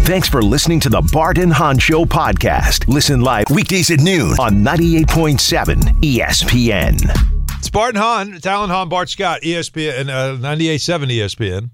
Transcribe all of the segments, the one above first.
Thanks for listening to the Bart and Hahn Show podcast. Listen live weekdays at noon on 98.7 ESPN. It's Bart and Hahn. It's Alan Hahn, Bart Scott, ESPN, 98.7 ESPN.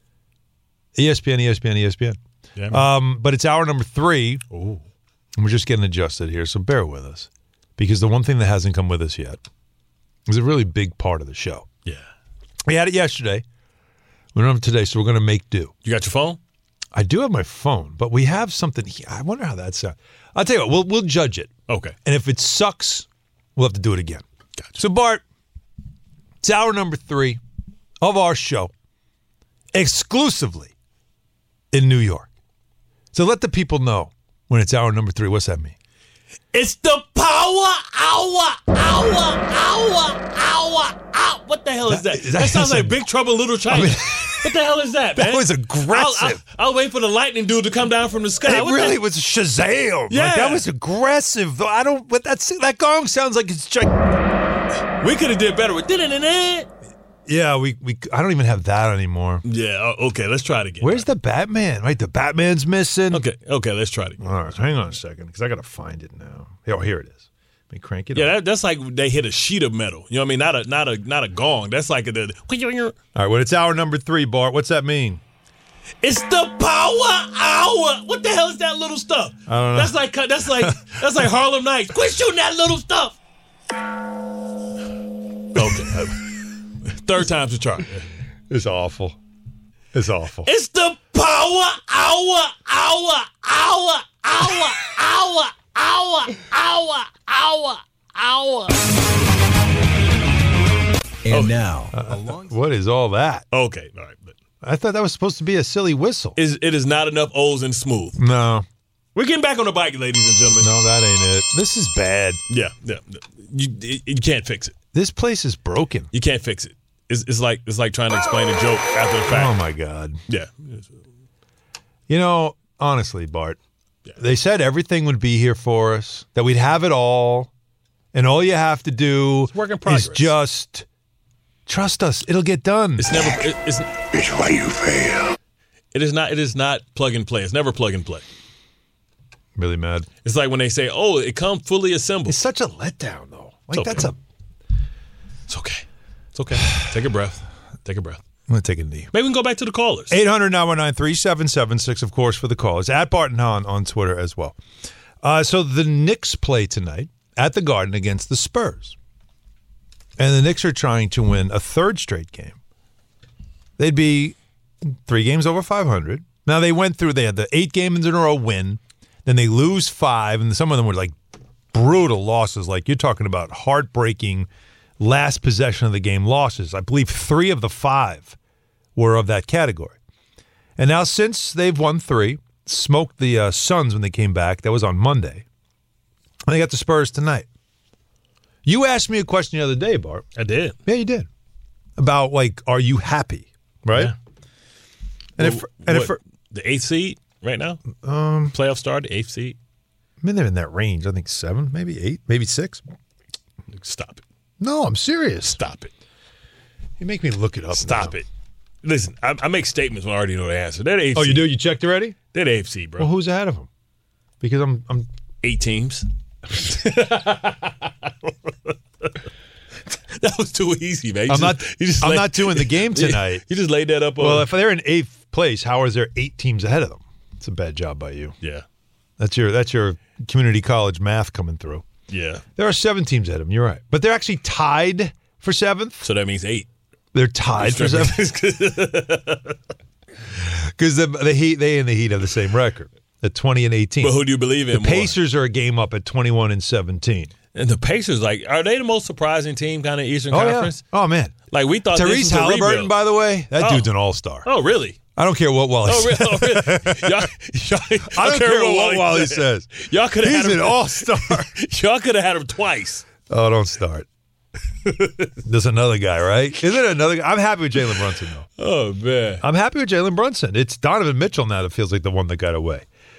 ESPN. Yeah, but it's hour number 3. Ooh. And we're just getting adjusted here, so bear with us. Because the one thing that hasn't come with us yet is a really big part of the show. Yeah. We had it yesterday. We don't have it today, so we're going to make do. You got your phone? I do have my phone, but we have something here. I wonder how that sounds. I'll tell you what, we'll judge it. Okay. And if it sucks, we'll have to do it again. Gotcha. So, Bart, it's hour number 3 of our show, exclusively in New York. So let the people know when it's hour number 3. What's that mean? It's the power hour. What the hell is that? That sounds like Big Trouble in Little China. What the hell is that, man? That was aggressive. I'll wait for the lightning dude to come down from the sky. It really was Shazam. Yeah. Like, that was aggressive. I don't. But that gong sounds like it's. We could have did better with it. Yeah, we. I don't even have that anymore. Yeah. Okay. Let's try it again. Where's the Batman? Right, the Batman's missing. Okay. Let's try it again. All right, hang on a second, because I got to find it now. Oh, here it is. Let me crank it. Yeah, up. that's like they hit a sheet of metal. You know what I mean? Not a gong. That's like All right, well, it's hour number 3, Bart. What's that mean? It's the power hour. What the hell is that little stuff? I don't know. That's like Harlem Nights. Quit shooting that little stuff. Okay. Third time's a charm. It's awful. It's awful. It's the power hour. And now, What is all that? Okay, all right. But I thought that was supposed to be a silly whistle. it is not enough O's and smooth. No. We're getting back on the bike, ladies and gentlemen. No, that ain't it. This is bad. Yeah. You can't fix it. This place is broken. You can't fix it. It's like trying to explain a joke after the fact. Oh, my God. Yeah. You know, honestly, Bart, Yeah. they said everything would be here for us, that we'd have it all, and all you have to do work in progress. is just trust us. It'll get done. It's never. It's why you fail. It is not plug and play. It's never plug and play. Really mad. It's like when they say, "Oh, it comes fully assembled." It's such a letdown, though. Like, okay. It's okay. It's okay. Take a breath. I'm going to take a knee. Maybe we can go back to the callers. 800-919-3776, of course, for the callers. At Barton Hahn on Twitter as well. So the Knicks play tonight at the Garden against the Spurs. And the Knicks are trying to win a third straight game. They'd be 3 games over 500. Now, they had the 8 games in a row win. Then they lose 5, and some of them were like brutal losses. Like, you're talking about heartbreaking last possession of the game losses. I believe 3 of the 5 were of that category. And now, since they've won 3, smoked the Suns when they came back. That was on Monday. And they got the Spurs tonight. You asked me a question the other day, Bart. I did. Yeah, you did. About, like, are you happy? Right? Yeah. And the 8th seed right now? Playoff start, the 8th seed? I mean, they're in that range. I think 7, maybe 8, maybe 6. Stop it. No, I'm serious. Stop it. You make me look it up. Stop now. it. Listen, I make statements when I already know the answer. They're the 8th Oh, seed. you do? You checked already? They're the 8th seed, bro. Well, who's ahead of them? Because I'm 8 teams. That was too easy, man. I'm not doing the game tonight. You just laid that up. Well, if they're in 8th place, how is there 8 teams ahead of them? It's a bad job by you. Yeah. That's your community college math coming through. Yeah. There are 7 teams ahead of them. You're right, but they're actually tied for 7th. So that means 8. They're tied for 7th because they and the Heat have the same record at 20 and 18. But who do you believe in? The Pacers are a game up at 21 and 17. And the Pacers, are they the most surprising team kind of Eastern Conference? Yeah. Oh man, like we thought. Tyrese Halliburton, by the way, that dude's an all-star. Oh really? I don't care what Wally says. Oh, really? I don't care what Wally says. Y'all could have had him. He's an all-star. Y'all could have had him twice. Oh, don't start. There's another guy, right? Isn't it another guy? I'm happy with Jalen Brunson, though. Oh, man. I'm happy with Jalen Brunson. It's Donovan Mitchell now that feels like the one that got away.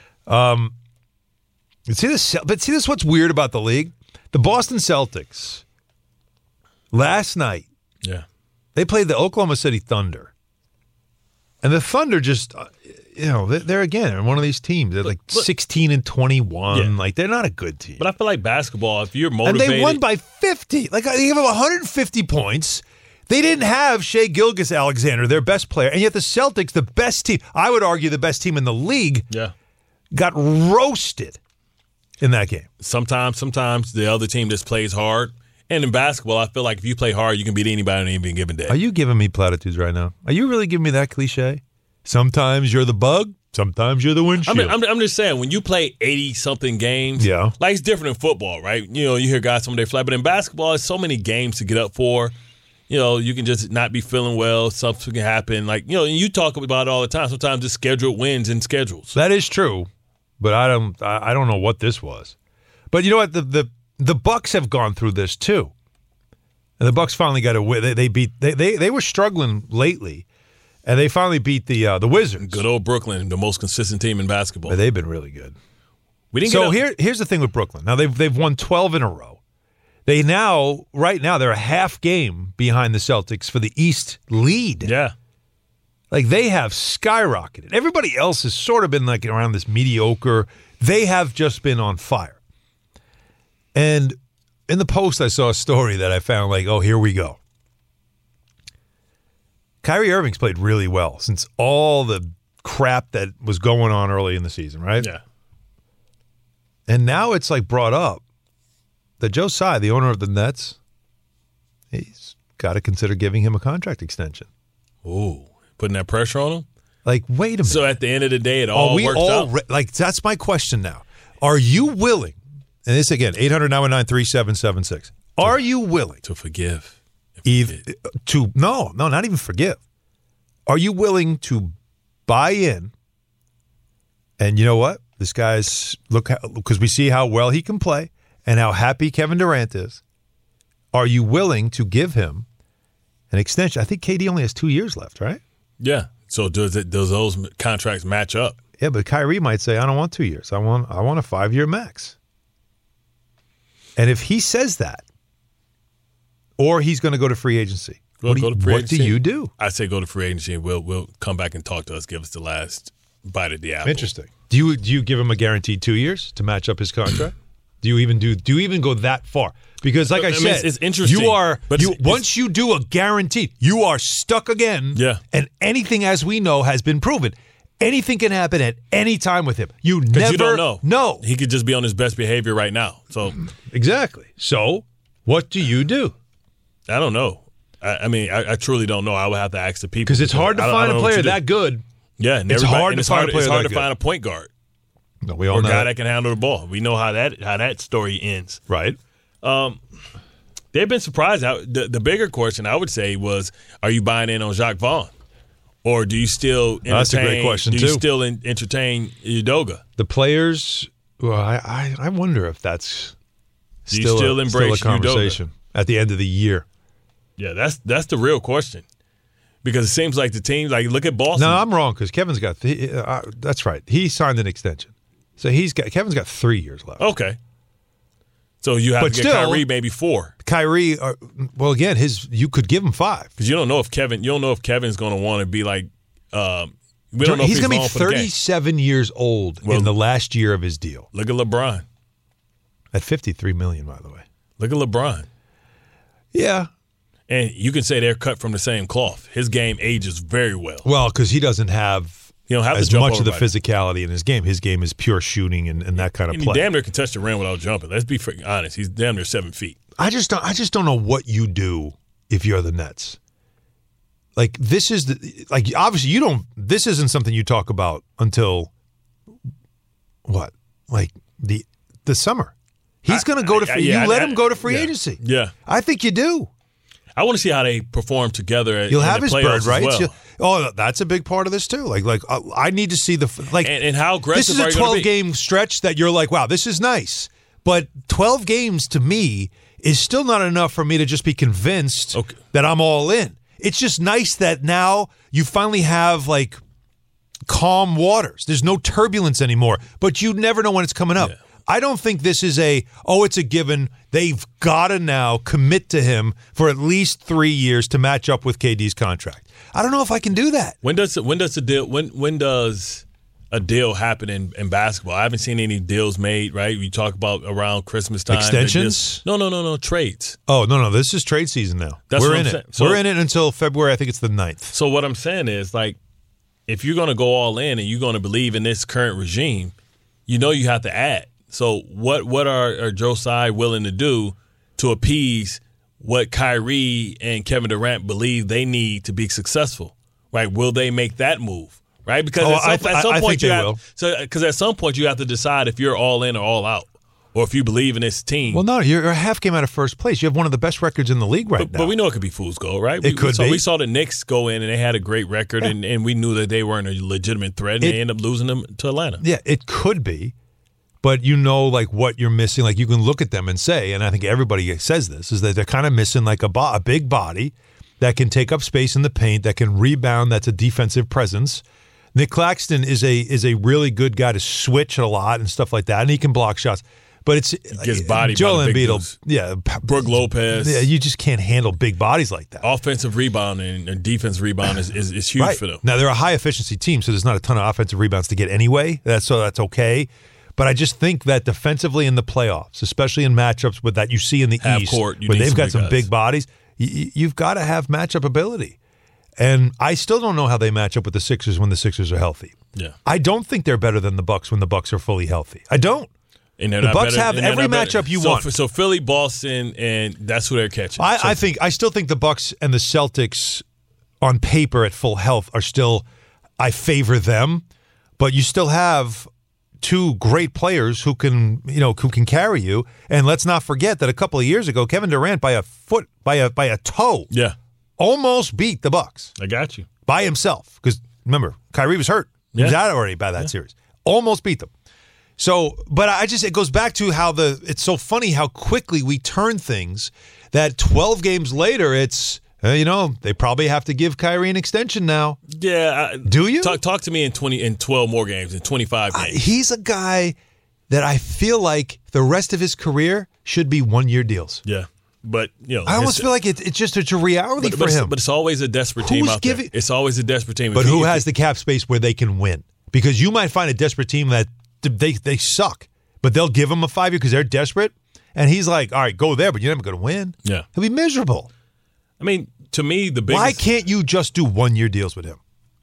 See this what's weird about the league? The Boston Celtics, last night, yeah, they played the Oklahoma City Thunder. And the Thunder just, they're again one of these teams. They're like 16-21. Yeah. Like they're not a good team. But I feel like basketball, if you're motivated. And they won by 50. Like they gave them 150 points. They didn't have Shai Gilgeous-Alexander, their best player, and yet the Celtics, the best team, I would argue the best team in the league, got roasted in that game. Sometimes the other team just plays hard. And in basketball, I feel like if you play hard, you can beat anybody on any given day. Are you giving me platitudes right now? Are you really giving me that cliche? Sometimes you're the bug, sometimes you're the windshield. I'm just saying, when you play 80-something games, like it's different in football, right? You hear guys some day fly, but in basketball, it's so many games to get up for. You can just not be feeling well. Something can happen. Like, you talk about it all the time. Sometimes it's scheduled wins and schedules. That is true, but I don't know what this was. But you know what? The Bucks have gone through this too, and the Bucks finally got a win. They were struggling lately, and they finally beat the Wizards. Good old Brooklyn, the most consistent team in basketball. But they've been really good. So here's the thing with Brooklyn. Now they've won 12 in a row. Right now, they're a half game behind the Celtics for the East lead. Yeah. Like, they have skyrocketed. Everybody else has sort of been like around this mediocre. They have just been on fire. And in the Post, I saw a story that I found like, oh, here we go. Kyrie Irving's played really well since all the crap that was going on early in the season, right? Yeah. And now it's like brought up that Joe Tsai, the owner of the Nets, he's got to consider giving him a contract extension. Ooh, putting that pressure on him? Like, wait a minute. So at the end of the day, it all works out? Like, that's my question now. Are you willing, and this again, 800-919-3776, are you willing to forgive? No, not even forgive. Are you willing to buy in? And you know what? This guy's, because we see how well he can play and how happy Kevin Durant is. Are you willing to give him an extension? I think KD only has 2 years left, right? Yeah. So does those contracts match up? Yeah, but Kyrie might say, I don't want 2 years. I want a 5-year max. And if he says that, or he's going to go to free agency, what do you do? I say go to free agency and we'll come back and talk to us, give us the last bite of the apple. Interesting. Do you give him a guaranteed 2 years to match up his contract? Do you even go that far? Because like I said, it's interesting. Once you do a guaranteed, you are stuck again. Yeah. And anything, as we know, has been proven. Anything can happen at any time with him. You never know. No. He could just be on his best behavior right now. So exactly. So what do you do? I don't know. I truly don't know. I would have to ask the people. Because it's hard to find a player that good. Yeah, and it's hard to find a player that good. It's hard to find a point guard. No, we all know a guy that can handle the ball. We know how that story ends. Right. They've been surprised. The bigger question I would say was, are you buying in on Jacques Vaughn? Or do you still entertain, that's a great question, do you still entertain Udoka? The players, well, I wonder if that's still a conversation Udoka? At the end of the year. Yeah, that's the real question. Because it seems like the team, like look at Boston. No, I'm wrong because Kevin's got that's right. He signed an extension. So Kevin's got 3 years left. Okay. So you have to get Kyrie maybe 4. Kyrie, well, again, you could give him 5 because you don't know if Kevin's going to want to be like. We don't know he's going to be 37 years old in the last year of his deal. Look at LeBron. At $53 million, by the way. Look at LeBron. Yeah. And you can say they're cut from the same cloth. His game ages very well. Well, because he doesn't have as much of the physicality in his game. His game is pure shooting and that kind of play. He damn near can touch the rim without jumping. Let's be freaking honest. He's damn near 7 feet. I just don't know what you do if you're the Nets. Like this is obviously this isn't something you talk about until what? Like the summer. He's going to go to him go to free agency. Yeah. I think you do. I want to see how they perform together. You'll have his bird, right? Well. That's a big part of this too. Like I need to see and how aggressive. This is a 12-game stretch that you're like, wow, this is nice. But 12 games to me is still not enough for me to just be convinced that I'm all in. It's just nice that now you finally have like calm waters. There's no turbulence anymore, but you never know when it's coming up. Yeah. I don't think this is it's a given. They've got to now commit to him for at least 3 years to match up with KD's contract. I don't know if I can do that. When does a deal happen in basketball. I haven't seen any deals made, right? We talk about around Christmas time. Extensions? No, trades. Oh, no. This is trade season now. We're in it. So, we're in it until February. I think it's the 9th. So what I'm saying is, like, if you're going to go all in and you're going to believe in this current regime, you know you have to add. So what are Joe Tsai willing to do to appease what Kyrie and Kevin Durant believe they need to be successful, right? Will they make that move? Right, because at some point you have to decide if you're all in or all out, or if you believe in this team. Well, no, you're a half game out of first place. You have one of the best records in the league now. But we know it could be fool's gold, right? It could be. We saw the Knicks go in and they had a great record, and we knew that they weren't a legitimate threat, and they ended up losing them to Atlanta. Yeah, it could be, but you know, like what you're missing. Like you can look at them and say, and I think everybody says this, is that they're kind of missing like a big body that can take up space in the paint, that can rebound, that's a defensive presence. Nick Claxton is a really good guy to switch a lot and stuff like that, and he can block shots. But it's gets body Joel Embiid, Brook Lopez. Yeah, you just can't handle big bodies like that. Offensive rebound and defensive rebound is huge for them. Now they're a high efficiency team, so there's not a ton of offensive rebounds to get anyway. That's okay. But I just think that defensively in the playoffs, especially in matchups with that you see in the East, where they've got some big bodies, you've got to have matchup ability. And I still don't know how they match up with the Sixers when the Sixers are healthy. Yeah, I don't think they're better than the Bucks when the Bucks are fully healthy. I don't. And the Bucks have every matchup you want. So Philly, Boston, and that's who they're catching. I still think the Bucks and the Celtics on paper at full health are still, I favor them, but you still have two great players who can carry you. And let's not forget that a couple of years ago, Kevin Durant by a toe. Yeah. Almost beat the Bucks. I got you. By himself. Because remember, Kyrie was hurt. He was out already by that series. Almost beat them. So, but it goes back to how it's so funny how quickly we turn things that 12 games later, it's, they probably have to give Kyrie an extension now. Yeah. Do you? Talk to me in 12 more games, in 25 games. He's a guy that I feel like the rest of his career should be 1-year deals. Yeah. But, I almost feel like it's a reality for him. But it's always a desperate team out there. It's always a desperate team. But who has the cap space where they can win? Because you might find a desperate team that they suck, but they'll give him a 5-year because they're desperate. And he's like, all right, go there, but you're never going to win. Yeah. He'll be miserable. I mean, to me, the biggest... Why can't you just do 1-year deals with him?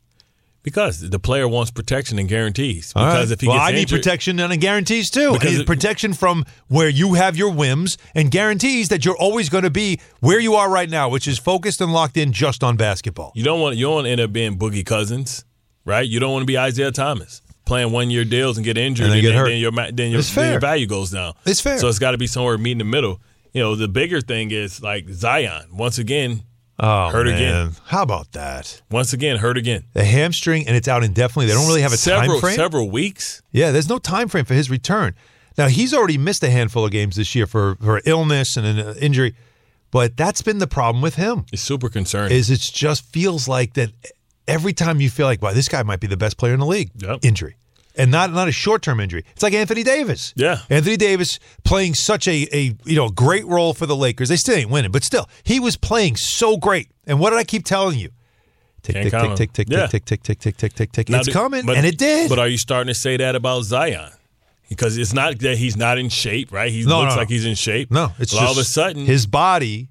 Because the player wants protection and guarantees. Because if he gets injured, I need protection and guarantees too. I need protection from where you have your whims and guarantees that you're always going to be where you are right now, which is focused and locked in just on basketball. You don't want to end up being Boogie Cousins, right? You don't want to be Isaiah Thomas playing 1-year deals and get injured and get hurt. Then your value goes down. It's fair. So it's got to be somewhere meet in the middle. The bigger thing is like Zion once again. Hurt again. How about that? Once again, hurt again. The hamstring, and it's out indefinitely. They don't really have a time frame. Several weeks. Yeah, there's no time frame for his return. Now, he's already missed a handful of games this year for illness and an injury, but that's been the problem with him. It's super concerning. It just feels like that every time you feel like, wow, this guy might be the best player in the league. Yep. Injury. And not a short-term injury. It's like Anthony Davis. Yeah. Anthony Davis playing such a great role for the Lakers. They still ain't winning, but still, he was playing so great. And what did I keep telling you? Tick, tick, tick, tick, tick, tick, tick, tick, tick, tick, tick, tick, tick. It's coming, and it did. But are you starting to say that about Zion? Because it's not that he's not in shape, right? He looks like he's in shape. No, it's just all of a sudden his body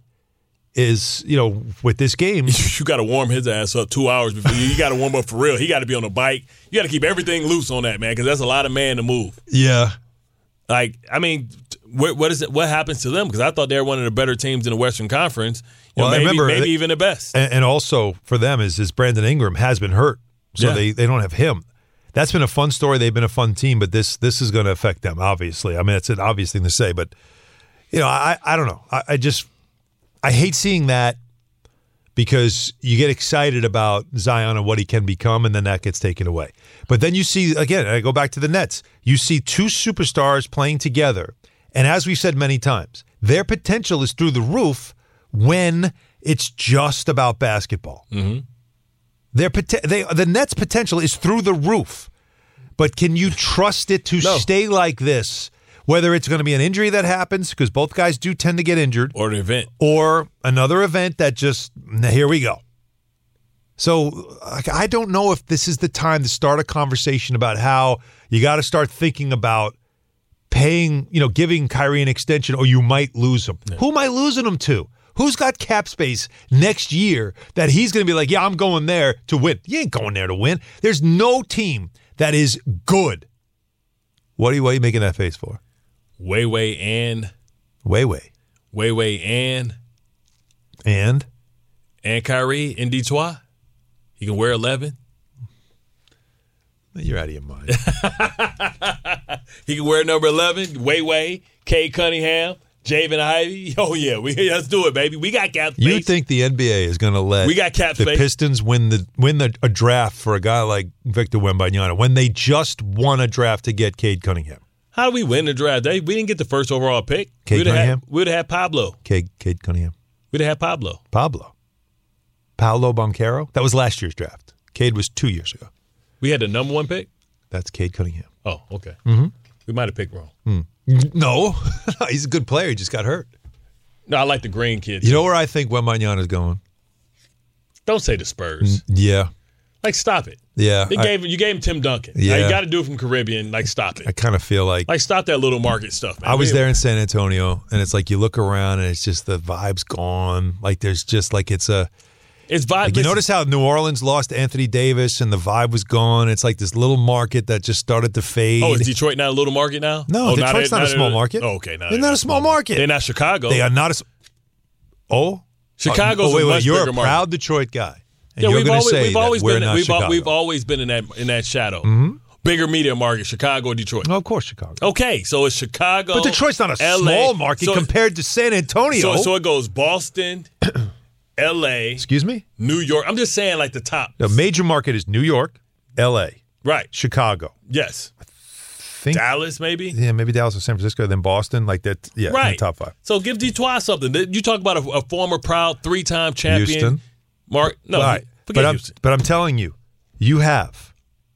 is, with this game. You got to warm his ass up 2 hours before you got to warm up for real. He got to be on a bike. You got to keep everything loose on that, man, because that's a lot of man to move. Yeah. Like, I mean, what happens to them? Because I thought they were one of the better teams in the Western Conference. Maybe even the best. And also for them is Brandon Ingram has been hurt, so they don't have him. That's been a fun story. They've been a fun team, but this is going to affect them, obviously. I mean, it's an obvious thing to say, but, I don't know. I hate seeing that because you get excited about Zion and what he can become, and then that gets taken away. But then you see, again, I go back to the Nets, you see two superstars playing together, and as we've said many times, their potential is through the roof when it's just about basketball. Mm-hmm. The Nets' potential is through the roof, but can you trust it to stay like this? Whether it's going to be an injury that happens, because both guys do tend to get injured. Or an event. Or another event that just, here we go. So I don't know if this is the time to start a conversation about how you got to start thinking about paying, giving Kyrie an extension, or you might lose him. Yeah. Who am I losing him to? Who's got cap space next year that he's going to be like, yeah, I'm going there to win? You ain't going there to win. There's no team that is good. What are you making that face for? Way and Kyrie in Detroit. He can wear 11. You're out of your mind. He can wear number 11. Way, Cade Cunningham, Javen Ivey. Oh yeah, let's do it, baby. We got cap space. You think the NBA is going to let the Pistons win a draft for a guy like Victor Wembanyama when they just won a draft to get Cade Cunningham? How do we win the draft? We didn't get the first overall pick. Cade Cunningham? We'd have had Pablo. Cade Cunningham. We'd have had Paolo Banchero? That was last year's draft. Cade was 2 years ago. We had the number 1 pick? That's Cade Cunningham. Oh, okay. Mm-hmm. We might have picked wrong. No. He's a good player. He just got hurt. No, I like the green kid. You know where I think Wembanyama is going? Don't say the Spurs. Yeah. Stop it. Yeah. You gave him Tim Duncan. Yeah. You got to do it from Caribbean. Stop it. I kind of feel like stop that little market stuff, man. I was there in San Antonio, and it's like you look around, and it's just the vibe's gone. There's just it's vibe. You notice how New Orleans lost Anthony Davis, and the vibe was gone. It's like this little market that just started to fade. Oh, is Detroit not a little market now? No, Detroit's not a small market. Oh, okay, they're not a small market. They're not Chicago. They are not a. Oh, Chicago's a much you're bigger a market. proud Detroit guy. And Yeah, you're going to say we've always we're been not Chicago. We've always been in that shadow. Mm-hmm. Bigger media market, Chicago or Detroit. Oh, of course, Chicago. Okay, so it's Chicago. But Detroit's not a LA. small market compared to San Antonio. So it goes Boston, L.A. Excuse me? New York. I'm just saying the top. The major market is New York, L.A. Right. Chicago. Yes. Think, Dallas, maybe? Yeah, maybe Dallas or San Francisco, then Boston. That. Yeah, right. In the top 5. So give Detroit something. You talk about a former proud 3-time champion. Houston. No, right. forget Houston. But I'm telling you, you have.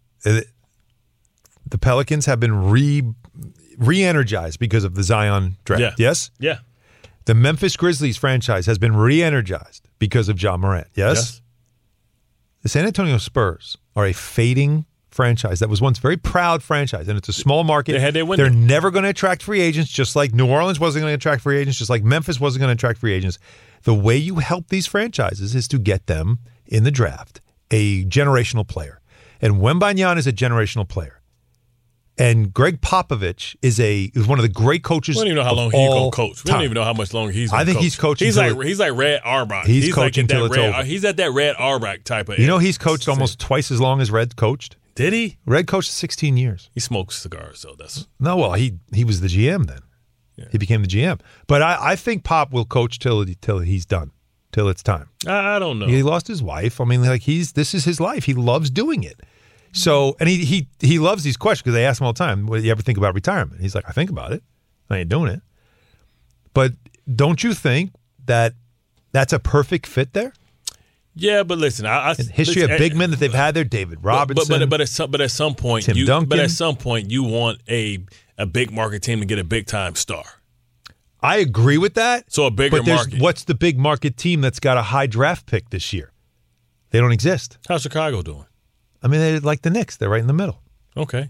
The Pelicans have been re-energized because of the Zion draft. Yeah. Yes? Yeah. The Memphis Grizzlies franchise has been re-energized because of Ja Morant. Yes? The San Antonio Spurs are a fading franchise that was once a very proud franchise, and it's a small market. They had their window. They're never going to attract free agents, just like New Orleans wasn't going to attract free agents, just like Memphis wasn't going to attract free agents. The way you help these franchises is to get them in the draft a generational player. And Wembanyama is a generational player. And Greg Popovich is one of the great coaches. We don't even know how long he's going to coach. We don't even know how much longer he's going to coach. I think he's coaching. He's like Red Auerbach. He's coaching until it's over. He's at that Red Auerbach type of. He's coached almost twice as long as Red coached. Did he? Red coached 16 years. He smokes cigars, so that's. No, well, he was the GM then. Yeah. He became the GM. But I think Pop will coach till he's done, till it's time. I don't know. He lost his wife. I mean, this is his life. He loves doing it. So, and he loves these questions because they ask him all the time, "What do you ever think about retirement?" He's like, "I think about it. I ain't doing it." But don't you think that that's a perfect fit there? Yeah, but listen, history of big men that they've had there, David Robinson. But at some point, Tim Duncan. But at some point, you want a big market team to get a big time star. I agree with that. So a bigger market. What's the big market team that's got a high draft pick this year? They don't exist. How's Chicago doing? I mean, they're like the Knicks. They're right in the middle. Okay.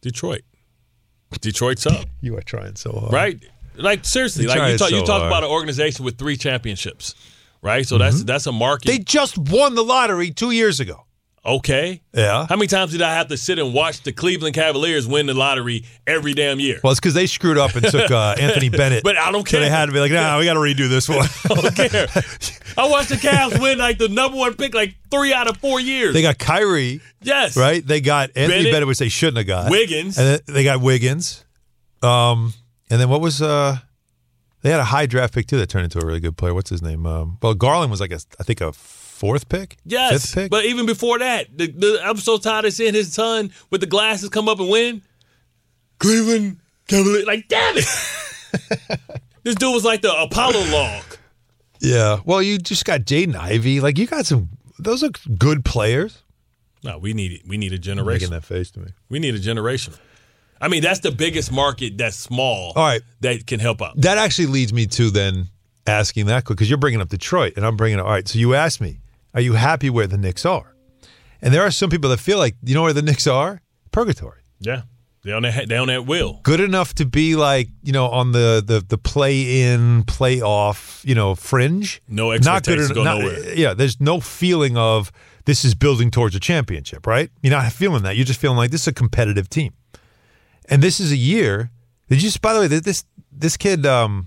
Detroit's up. You are trying so hard. Right? Seriously. You talk about an organization with 3 championships, right? So that's a market. They just won the lottery 2 years ago. Okay. Yeah. How many times did I have to sit and watch the Cleveland Cavaliers win the lottery every damn year? Well, it's because they screwed up and took Anthony Bennett. But I don't care. So they had to be like, nah, we got to redo this one. I don't care. I watched the Cavs win the number 1 pick 3 out of 4 years. They got Kyrie. Yes. Right? They got Anthony Bennett, which they shouldn't have got. Wiggins. And then they got Wiggins. And then what was they had a high draft pick too that turned into a really good player. What's his name? Well, Garland was I think a 4th pick? Yes. 5th pick? But even before that, I'm so tired of seeing his son with the glasses come up and win. Cleveland Cavaliers. Damn it. This dude was like the Apollo log. Yeah. Well, you just got Jaden Ivey. You got those are good players. No, we need a generation. Making that face to me. We need a generation. I mean, that's the biggest market that's small. All right. That can help out. That actually leads me to then asking that because you're bringing up Detroit and I'm bringing up. All right. So you asked me, Are you happy where the Knicks are? And there are some people that feel like, you know where the Knicks are? Purgatory. Yeah. They're on that wheel. Good enough to be like, on the play-in, play-off, fringe. No expectations to go nowhere. Yeah, there's no feeling of this is building towards a championship, right? You're not feeling that. You're just feeling like this is a competitive team. And this is a year. By the way, this kid in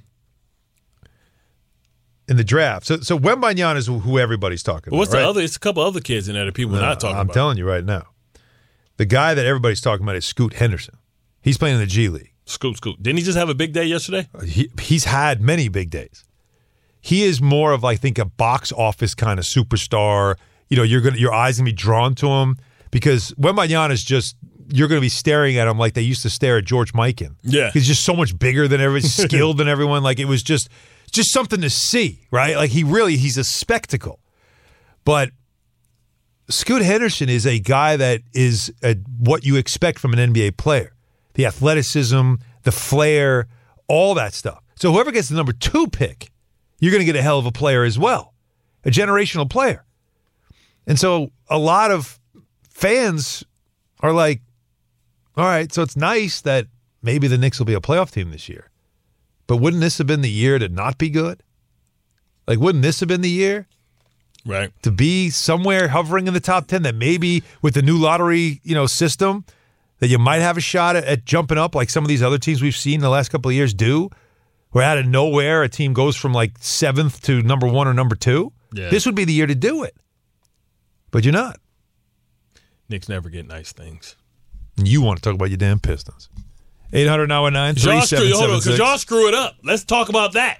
the draft. So Wembanyama is who everybody's talking about. What's right? the other? It's a couple other kids in there that people are not talking about. I'm telling you right now. The guy that everybody's talking about is Scoot Henderson. He's playing in the G League. Scoot. Didn't he just have a big day yesterday? He's had many big days. He is more of, I think, a box office kind of superstar. Your eyes gonna be drawn to him because Wembanyama is just, you're gonna be staring at him like they used to stare at George Mikan. Yeah, he's just so much bigger than everyone, skilled than everyone. Like it was just something to see, right? Like he's a spectacle. But Scoot Henderson is a guy that is what you expect from an NBA player. The athleticism, the flair, all that stuff. So whoever gets the number 2 pick, you're going to get a hell of a player as well, a generational player. And so a lot of fans are like, all right, so it's nice that maybe the Knicks will be a playoff team this year. But wouldn't this have been the year to not be good? Like, wouldn't this have been the year? Right. To be somewhere hovering in the top 10 that maybe with the new lottery, system that you might have a shot at jumping up like some of these other teams we've seen the last couple of years do, where out of nowhere a team goes from like 7th to number 1 or number 2. Yeah. This would be the year to do it. But you're not. Knicks never get nice things. And you want to talk about your damn Pistons. 800-919-3776. Hold on, because y'all screw it up. Let's talk about that.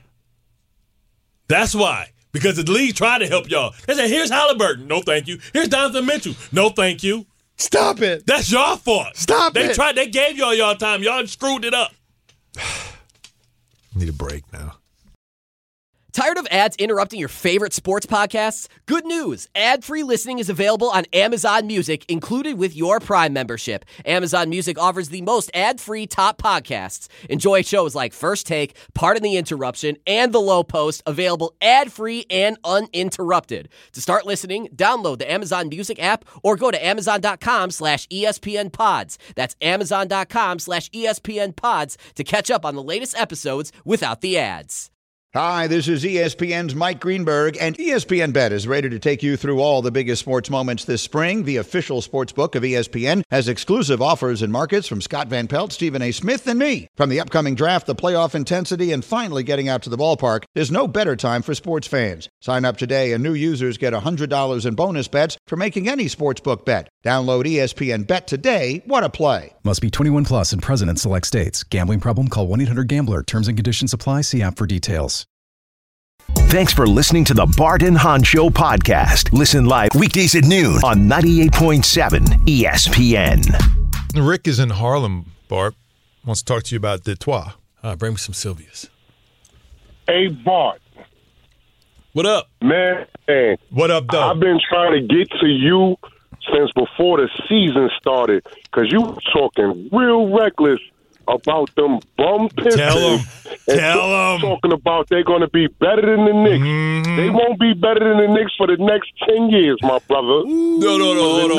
That's why. Because the league tried to help y'all. They said, here's Halliburton. No, thank you. Here's Donovan Mitchell. No, thank you. Stop it. That's your fault. Stop it. They gave y'all time. Y'all screwed it up. Need a break now. Tired of ads interrupting your favorite sports podcasts? Good news. Ad-free listening is available on Amazon Music, included with your Prime membership. Amazon Music offers the most ad-free top podcasts. Enjoy shows like First Take, Pardon the Interruption, and The Low Post, available ad-free and uninterrupted. To start listening, download the Amazon Music app or go to amazon.com/ESPN Pods. That's amazon.com/ESPN Pods to catch up on the latest episodes without the ads. Hi, this is ESPN's Mike Greenberg, and ESPN Bet is ready to take you through all the biggest sports moments this spring. The official sports book of ESPN has exclusive offers and markets from Scott Van Pelt, Stephen A. Smith, and me. From the upcoming draft, the playoff intensity, and finally getting out to the ballpark, there's no better time for sports fans. Sign up today, and new users get $100 in bonus bets for making any sportsbook bet. Download ESPN Bet today. What a play. Must be 21 plus and present in select states. Gambling problem? Call 1-800-GAMBLER. Terms and conditions apply. See app for details. Thanks for listening to the Bart and Hahn Show podcast. Listen live weekdays at noon on 98.7 ESPN. Rick is in Harlem, Bart. Wants to talk to you about Detroit. Bring me some Sylvia's. Hey, Bart. What up? Man. What up, Doug? I've been trying to get to you since before the season started because you were talking real reckless about them bum Pistons. Tell them. Talking about they're going to be better than the Knicks. Mm-hmm. They won't be better than the Knicks for the next 10 years, my brother. No. Hold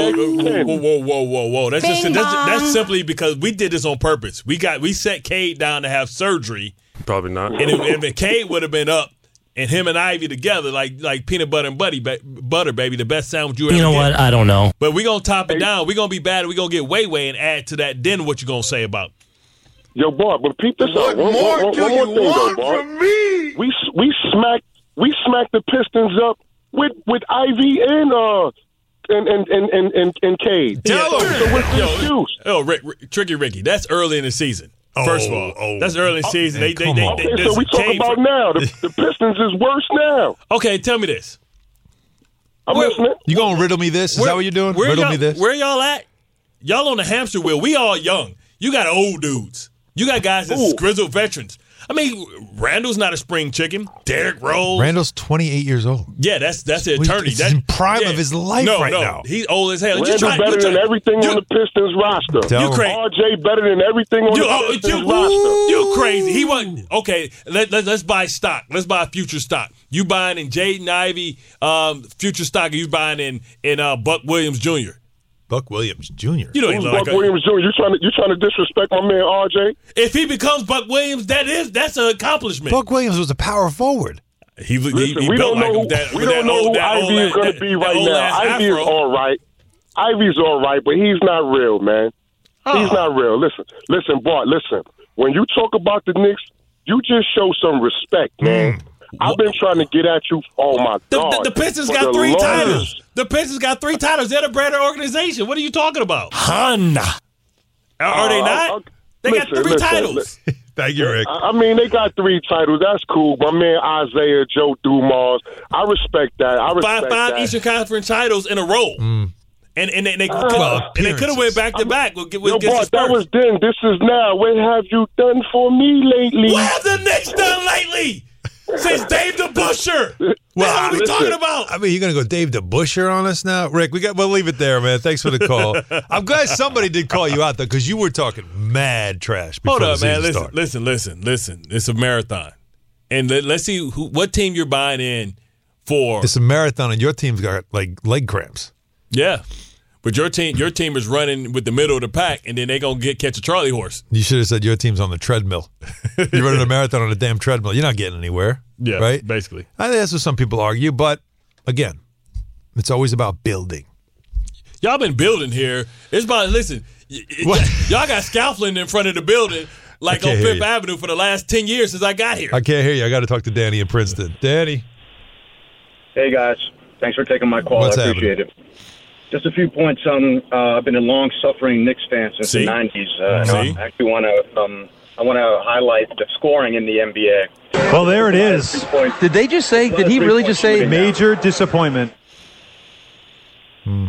on. Whoa. That's simply because we did this on purpose. We set Cade down to have surgery. Probably not. And if Cade would have been up and him and Ivy together, like peanut butter and butter, baby, the best sandwich you ever You know get. what? I don't know. But we're going to top it down. We're going to be bad. We're going to get way and add to that. Then what you going to say about? Yo, Bart, but peep this out. One more thing, though, Bart. We smacked the Pistons up with Ivy and Cade. Tell them. So what's the excuse? Rick, Tricky Ricky, that's early in the season. First of all, that's early in the season. Okay, so we talk about now. The Pistons is worse now. Okay, tell me this. I'm listening. You going to riddle me this? Is that what you're doing? Riddle me this? Where y'all at? Y'all on the hamster wheel. We all young. You got old dudes. You got guys that's grizzled veterans. I mean, Randall's not a spring chicken. Derrick Rose. Randall's 28 years old. Yeah, that's an eternity. He's in prime of his life now. He's old as hell. Randall better than everything on the Pistons roster. RJ better than everything on the Pistons roster. You crazy. He wasn't. Okay, let's buy stock. Let's buy future stock. You buying in Jaden Ivey future stock, or you buying in Buck Williams Jr.? Buck Williams Jr. You know Buck Williams Jr. You trying to disrespect my man RJ? If he becomes Buck Williams, that's an accomplishment. Buck Williams was a power forward. We don't know who Ivy is going to be right now. Ivy is all right. Ivy's all right, but he's not real, man. He's not real. Listen, Bart. Listen. When you talk about the Knicks, you just show some respect, man. I've been trying to get at you. Oh my God! The Pistons got 3 titles. The Pistons got 3 titles. They're a better organization. What are you talking about? Honda. Are they not? They got 3 titles. Thank you, Rick. I mean, they got 3 titles. That's cool. My man Isaiah Joe Dumars. I respect that. Five Eastern Conference titles in a row. And they could have went back to back. Bart, that was then. This is now. What have you done for me lately? What have the Knicks done lately? Since Dave DeBusschere. What are we talking about? I mean, you're going to go Dave DeBusschere on us now? Rick, we'll leave it there, man. Thanks for the call. I'm glad somebody did call you out, though, because you were talking mad trash before Hold up, the man. season started. Listen. It's a marathon. And let's see what team you're buying in for. It's a marathon, and your team's got, like, leg cramps. Yeah. But your team is running with the middle of the pack, and then they're going to catch a Charlie horse. You should have said your team's on the treadmill. You're running a marathon on a damn treadmill. You're not getting anywhere. Yeah, right? Basically. I think that's what some people argue, but, again, it's always about building. Y'all been building here. It's about, listen, y'all got scaffolding in front of the building like on Fifth Avenue for the last 10 years since I got here. I can't hear you. I got to talk to Danny in Princeton. Danny. Hey, guys. Thanks for taking my call. What's I appreciate it. Just a few points. I've been a long-suffering Knicks fan since the 90s. I actually want to highlight the scoring in the NBA. Well, there it is. Did they just say? Did he really just say major disappointment? Go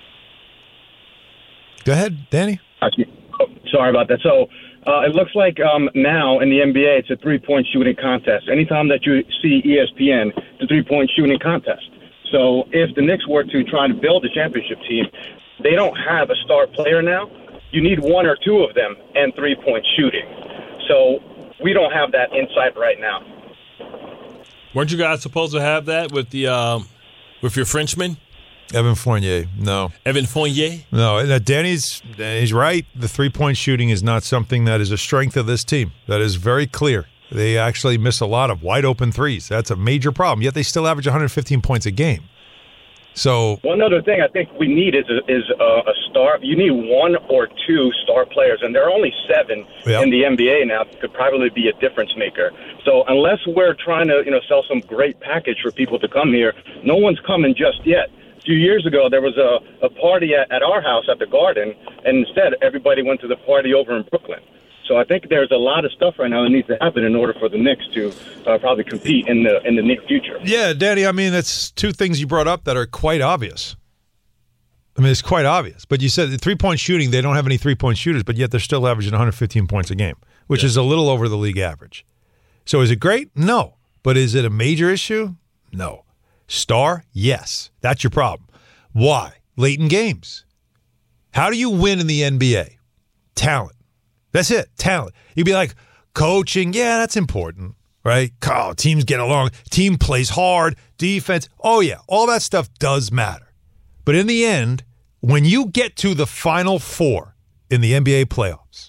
ahead, Danny. Sorry about that. So it looks like now in the NBA it's a three-point shooting contest. Anytime that you see ESPN, it's a three-point shooting contest. So if the Knicks were to try to build a championship team, they don't have a star player now. You need 1 or 2 of them and three-point shooting. So we don't have that insight right now. Weren't you guys supposed to have that with with your Frenchman? Evan Fournier, no. Evan Fournier? No, Danny's right. The three-point shooting is not something that is a strength of this team. That is very clear. They actually miss a lot of wide-open threes. That's a major problem, yet they still average 115 points a game. So one other thing I think we need is a star. You need 1 or 2 star players, and there are only 7 in the NBA now that could probably be a difference maker. So unless we're trying to sell some great package for people to come here, no one's coming just yet. A few years ago, there was a party at our house at the Garden, and instead everybody went to the party over in Brooklyn. So I think there's a lot of stuff right now that needs to happen in order for the Knicks to probably compete in the near future. Yeah, Danny, I mean, that's 2 things you brought up that are quite obvious. I mean, it's quite obvious. But you said the three-point shooting, they don't have any three-point shooters, but yet they're still averaging 115 points a game, which is a little over the league average. So is it great? No. But is it a major issue? No. Star? Yes. That's your problem. Why? Late in games. How do you win in the NBA? Talent. That's it, talent. You'd be like, coaching, yeah, that's important, right? Oh, teams get along. Team plays hard. Defense. Oh, yeah, all that stuff does matter. But in the end, when you get to the Final Four in the NBA playoffs,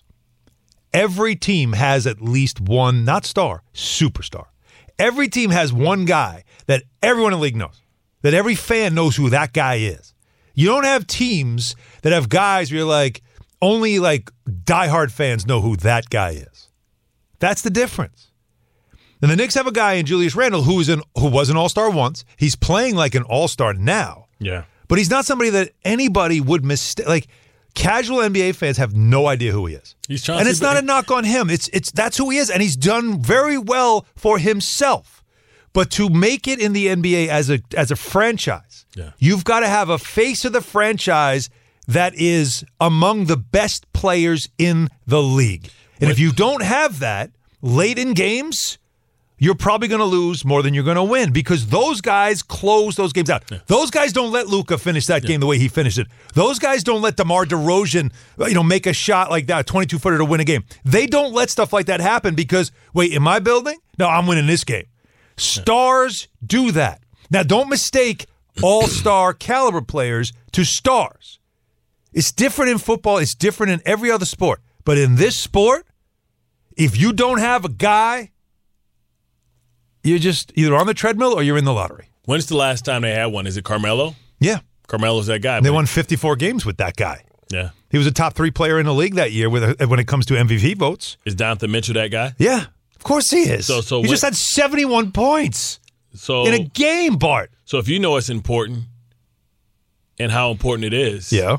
every team has at least one, not star, superstar. Every team has one guy that everyone in the league knows, that every fan knows who that guy is. You don't have teams that have guys where you're like, only like diehard fans know who that guy is. That's the difference. And the Knicks have a guy in Julius Randle who was an all-star once. He's playing like an all-star now. Yeah. But he's not somebody that anybody would mistake. Like, casual NBA fans have no idea who he is. And it's not a knock on him. It's that's who he is, and he's done very well for himself. But to make it in the NBA as a franchise, you've got to have a face of the franchise that is among the best players in the league. And if you don't have that, late in games, you're probably going to lose more than you're going to win because those guys close those games out. Yeah. Those guys don't let Luka finish that game the way he finished it. Those guys don't let DeMar DeRozan, make a shot like that, 22-footer to win a game. They don't let stuff like that happen because, wait, in my building? No, I'm winning this game. Stars do that. Now, don't mistake all-star caliber players to stars. It's different in football. It's different in every other sport. But in this sport, if you don't have a guy, you're just either on the treadmill or you're in the lottery. When's the last time they had one? Is it Carmelo? Yeah. Carmelo's that guy. They won 54 games with that guy. Yeah. He was a top 3 player in the league that year when it comes to MVP votes. Is Donovan Mitchell that guy? Yeah. Of course he is. He just had 71 points in a game, Bart. So if you know it's important and how important it is. Yeah.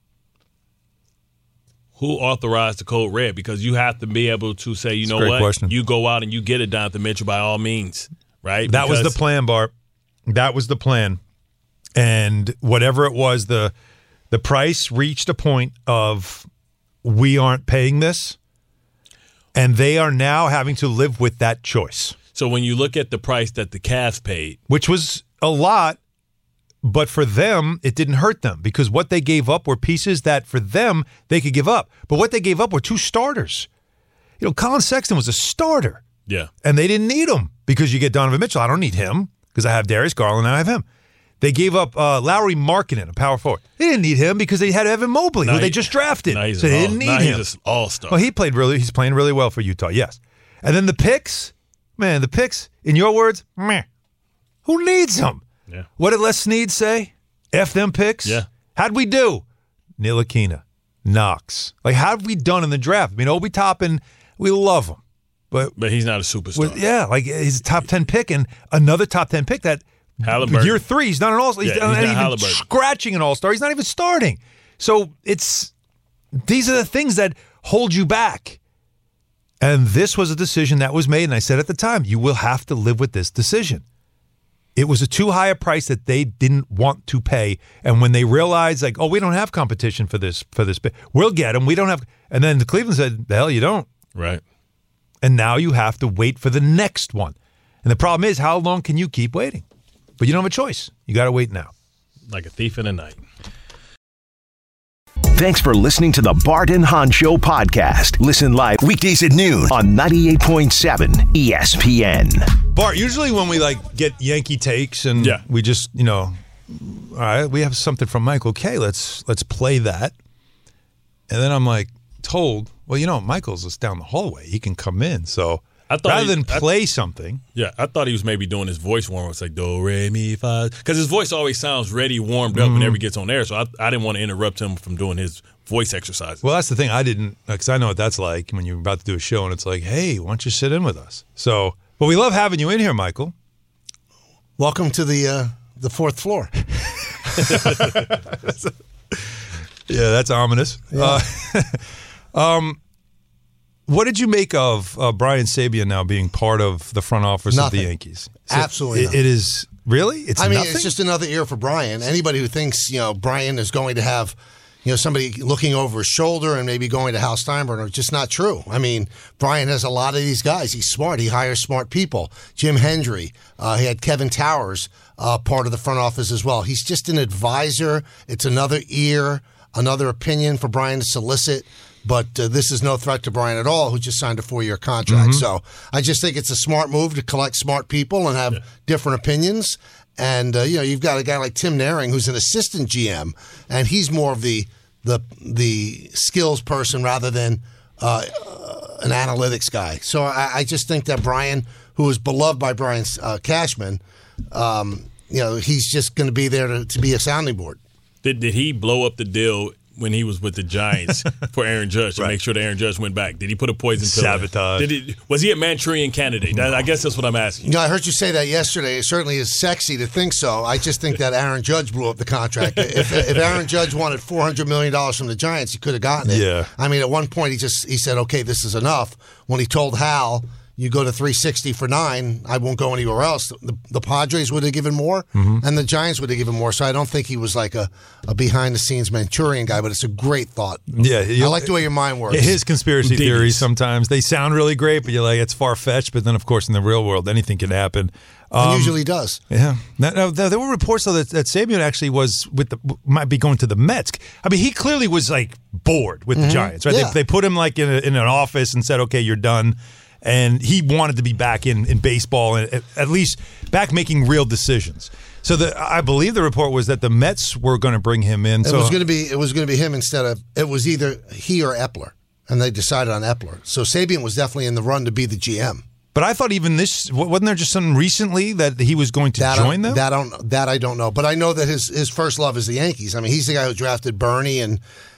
Who authorized the code red? Because you have to be able to say, you know what? Question. You go out and you get it, Donovan Mitchell, by all means, right? That was the plan, Bart. That was the plan. And whatever it was, the price reached a point of we aren't paying this, and they are now having to live with that choice. So when you look at the price that the Cavs paid. Which was a lot, but for them, it didn't hurt them because what they gave up were pieces that for them, they could give up. But what they gave up were 2 starters. Colin Sexton was a starter. Yeah. And they didn't need him because you get Donovan Mitchell. I don't need him because I have Darius Garland and I have him. They gave up Lauri Markkanen, a power forward. They didn't need him because they had Evan Mobley, who they just drafted. So they didn't need him. He's an all-star. Well, he's playing really well for Utah, yes. And then the picks, in your words, meh. Who needs them? Yeah. What did Les Snead say? F them picks? Yeah. How'd we do? Ntilikina, Knox. How'd we done in the draft? Obi Toppin, we love him. But he's not a superstar. He's a top 10 pick and another top 10 pick that Halliburton. Year 3, he's not an all-star. He's not even scratching an all-star. He's not even starting. So these are the things that hold you back. And this was a decision that was made, and I said at the time, you will have to live with this decision. It was a too high a price that they didn't want to pay. And when they realized, we don't have competition for this, we'll get him. We don't have. And then Cleveland said, the hell you don't. Right. And now you have to wait for the next one. And the problem is, how long can you keep waiting? But you don't have a choice. You got to wait now. Like a thief in the night. Thanks for listening to the Bart and Hahn Show podcast. Listen live weekdays at noon on 98.7 ESPN. Bart, usually when we get Yankee takes and we just, all right, we have something from Michael Kay. Let's play that. And then I'm told, well, Michael's just down the hallway. He can come in. So rather than play something. Yeah, I thought he was maybe doing his voice warm-up. It's do, re, mi, fa. Because his voice always sounds ready, warmed up whenever he gets on air. So I didn't want to interrupt him from doing his voice exercises. Well, that's the thing. I didn't, because I know what that's like when you're about to do a show and it's hey, why don't you sit in with us? So, but we love having you in here, Michael. Welcome to the 4th floor. Yeah, that's ominous. Yeah. What did you make of Brian Sabean now being part of the front office of the Yankees? Absolutely It is really? It's nothing? It's just another year for Brian. Anybody who thinks, Brian is going to have, somebody looking over his shoulder and maybe going to Hal Steinbrenner, it's just not true. Brian has a lot of these guys. He's smart. He hires smart people. Jim Hendry. He had Kevin Towers part of the front office as well. He's just an advisor. It's another ear, another opinion for Brian to solicit. But this is no threat to Brian at all, who just signed a 4-year contract. Mm-hmm. So I just think it's a smart move to collect smart people and have different opinions. And, you've got a guy like Tim Naring, who's an assistant GM, and he's more of the skills person rather than an analytics guy. So I just think that Brian, who is beloved by Brian Cashman, he's just going to be there to be a sounding board. Did he blow up the deal when he was with the Giants for Aaron Judge to make sure that Aaron Judge went back? Did he put a poison pill? Sabotage. Was he a Manchurian candidate? I guess that's what I'm asking. I heard you say that yesterday. It certainly is sexy to think so. I just think that Aaron Judge blew up the contract. If Aaron Judge wanted $400 million from the Giants, he could have gotten it. Yeah. At one point he said, okay, this is enough. When he told Hal, you go to 360 for 9, I won't go anywhere else. The Padres would have given more, and the Giants would have given more. So I don't think he was like a behind-the-scenes Manchurian guy, but it's a great thought. Yeah, I like the way your mind works. His conspiracy theories sometimes, they sound really great, but you're like, it's far-fetched. But then, of course, in the real world, anything can happen. It usually does. Yeah. Now, there were reports, though, that Sabean actually might be going to the Mets. I mean, he clearly was, like, bored with the Giants, right? Yeah. They put him, like, in an office and said, okay, you're done. And he wanted to be back in baseball and at least back making real decisions. So I believe the report was that the Mets were going to bring him in. It was going to be him instead of it was either he or Epler, and they decided on Epler. So Sabean was definitely in the run to be the GM. But I thought even wasn't there just something recently that he was going to join them? That I don't know. But I know that his first love is the Yankees. I mean, he's the guy who drafted Bernie and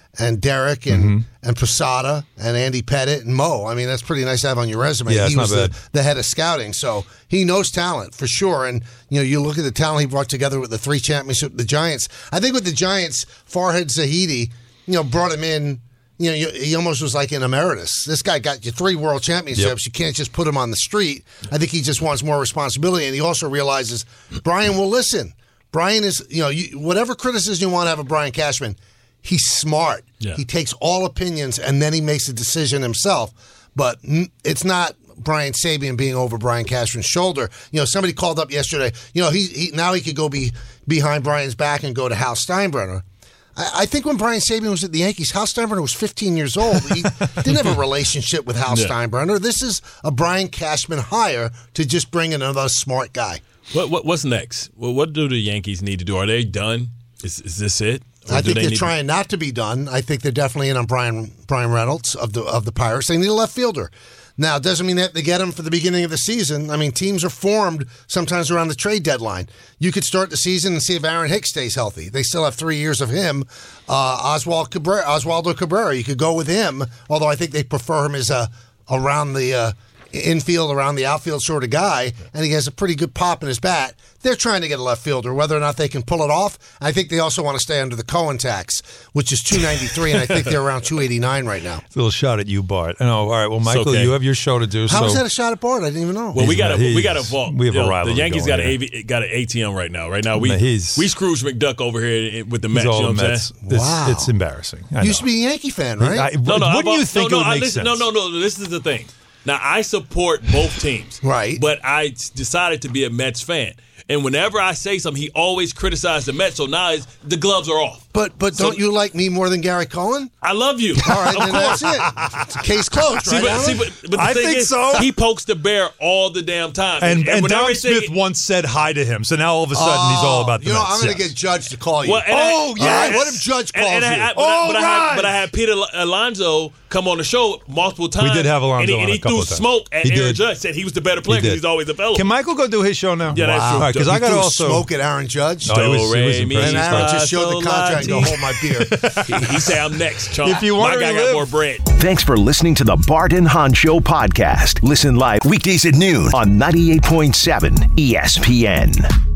Derek and Posada and Andy Pettit and Mo. I mean, that's pretty nice to have on your resume. Yeah, he was the head of scouting, so he knows talent for sure. And you look at the talent he brought together with the 3 championships with the Giants. I think with the Giants, Farhad Zahidi, brought him in. He almost was like an emeritus. This guy got you 3 world championships. Yep. You can't just put him on the street. I think he just wants more responsibility, and he also realizes Brian will listen. Brian is, whatever criticism you want to have of Brian Cashman, he's smart. Yeah. He takes all opinions, and then he makes a decision himself. But it's not Brian Sabean being over Brian Cashman's shoulder. Somebody called up yesterday. He now he could go behind Brian's back and go to Hal Steinbrenner. I think when Brian Sabean was at the Yankees, Hal Steinbrenner was 15 years old. He didn't have a relationship with Hal Steinbrenner. This is a Brian Cashman hire to just bring in another smart guy. What's next? What do the Yankees need to do? Are they done? Is this it? I think they're trying not to be done. I think they're definitely in on Brian Reynolds of the Pirates. They need a left fielder. Now, it doesn't mean that they get him for the beginning of the season. I mean, teams are formed sometimes around the trade deadline. You could start the season and see if Aaron Hicks stays healthy. They still have 3 years of him. Oswaldo Cabrera, you could go with him, although I think they prefer him as around the infield, around the outfield sort of guy, and he has a pretty good pop in his bat. They're trying to get a left fielder. Whether or not they can pull it off, I think they also want to stay under the Cohen tax, which is $293, and I think they're around $289 right now. It's a little shot at you, Bart. All right. Well, Michael, you have your show to do. How is that a shot at Bart? I didn't even know. Well, we got a vault. We have a rivalry. The Yankees got an ATM right now. Right now, we Scrooge McDuck over here with the Mets. You know what I'm saying? Wow. It's embarrassing. You used to be a Yankee fan, right? Wouldn't you think it would make sense? No. This is the thing. Now, I support both teams. Right. But I decided to be a Mets fan. And whenever I say something, he always criticized the Mets. So now the gloves are off. But don't you like me more than Gary Cohen? I love you. All right, then that's it. Case closed, right? But the thing is, he pokes the bear all the damn time. And Don Smith once said hi to him. So now all of a sudden he's all about the Mets. I'm going to get Judge to call you. Well, what if Judge calls you? But I had Peter Alonso come on the show multiple times. We did have Alonso on a couple of times. And he threw smoke at Aaron Judge. Said he was the better player because he's always a fellow. Can Michael go do his show now? Yeah, that's true. Because I got to also smoke at Aaron Judge. Oh, and Aaron just showed the contract and go hold my beer. He said, I'm next, Chunk. If you want my guy got more bread. Thanks for listening to the Bart and Hahn Show podcast. Listen live weekdays at noon on 98.7 ESPN.